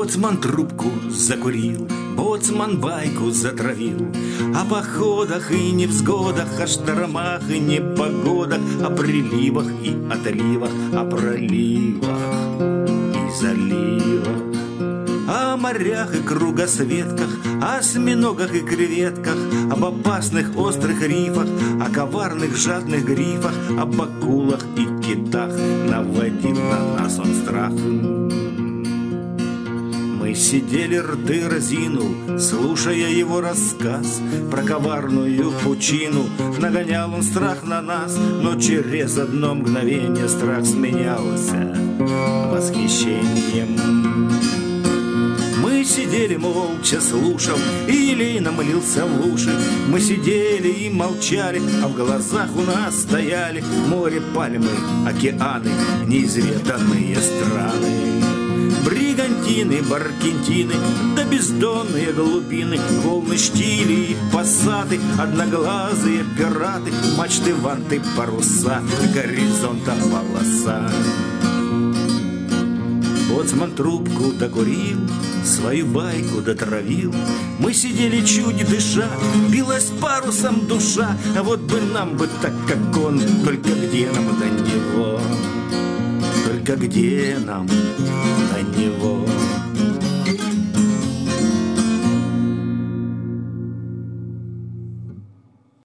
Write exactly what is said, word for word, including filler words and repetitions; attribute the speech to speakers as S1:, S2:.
S1: Боцман трубку закурил, боцман байку затравил о походах и невзгодах, о штормах и непогодах, о приливах и отливах, о проливах и заливах, о морях и кругосветках, о осьминогах и креветках, об опасных острых рифах, о коварных жадных грифах, об акулах и китах. Наводил на нас он страх. Мы сидели, рты разинул, слушая его рассказ про коварную пучину. Нагонял он страх на нас, но через одно мгновение страх сменялся восхищением. Мы сидели молча, слушав, и елейно молился в уши. Мы сидели и молчали, а в глазах у нас стояли море, пальмы, океаны, неизведанные страны. Бригантины, баркентины, да бездонные глубины, волны, штили и пассаты, одноглазые пираты, мачты, ванты, паруса, горизонта полоса. Боцман трубку докурил, свою байку дотравил. Мы сидели чуть дыша, билась парусом душа. А вот бы нам бы так, как он, только где нам до него? Только где нам до него?